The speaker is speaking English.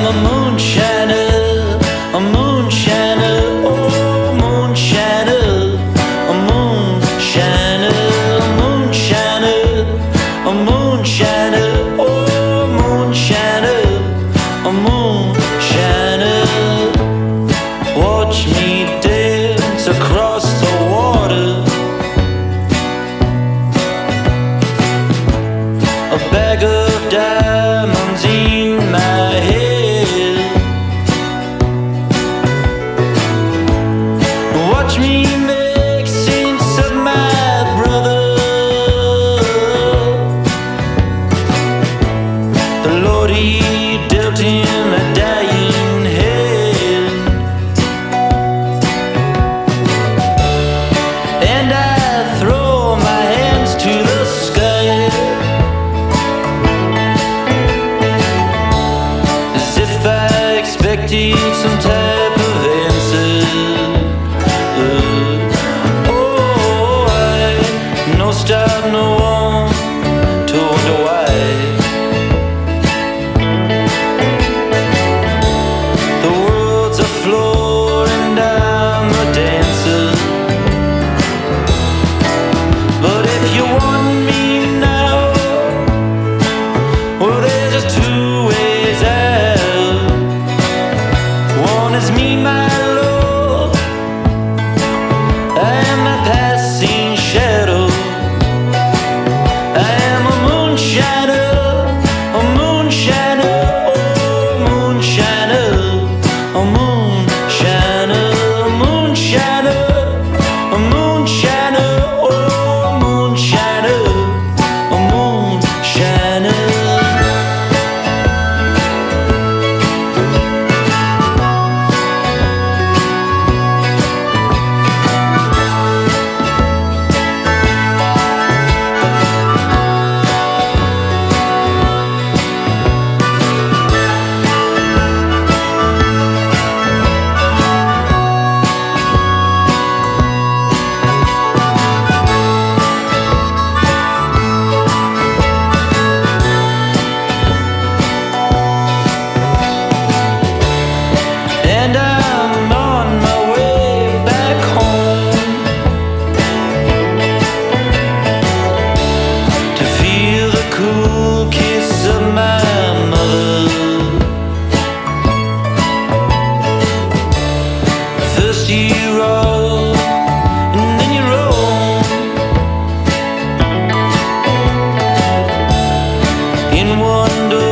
a moonshiner, a moonshiner, oh moonshiner, a moonshiner, a moonshiner, a moonshiner, oh moonshiner, a moonshiner. Watch me dance across the water, a bag of diamonds in my head. Watch me make sense of my brother. The Lord, he dealt him a dying hand, and I throw my hands to the sky as if I expected some type of answer. Oh, I no stop, no one to wonder why. The world's a floor and I'm a dancer. But if you want me now, well, there's just two ways out. One is me, my lord, I am a passing shadow. I am a moonshiner, a moonshiner, oh moonshiner, a moonshiner, a moonshiner, a moonshiner, oh moonshiner, a moonshiner. And I'm on my way back home to feel the cool kiss of my mother. First you roll and then you roll in wonder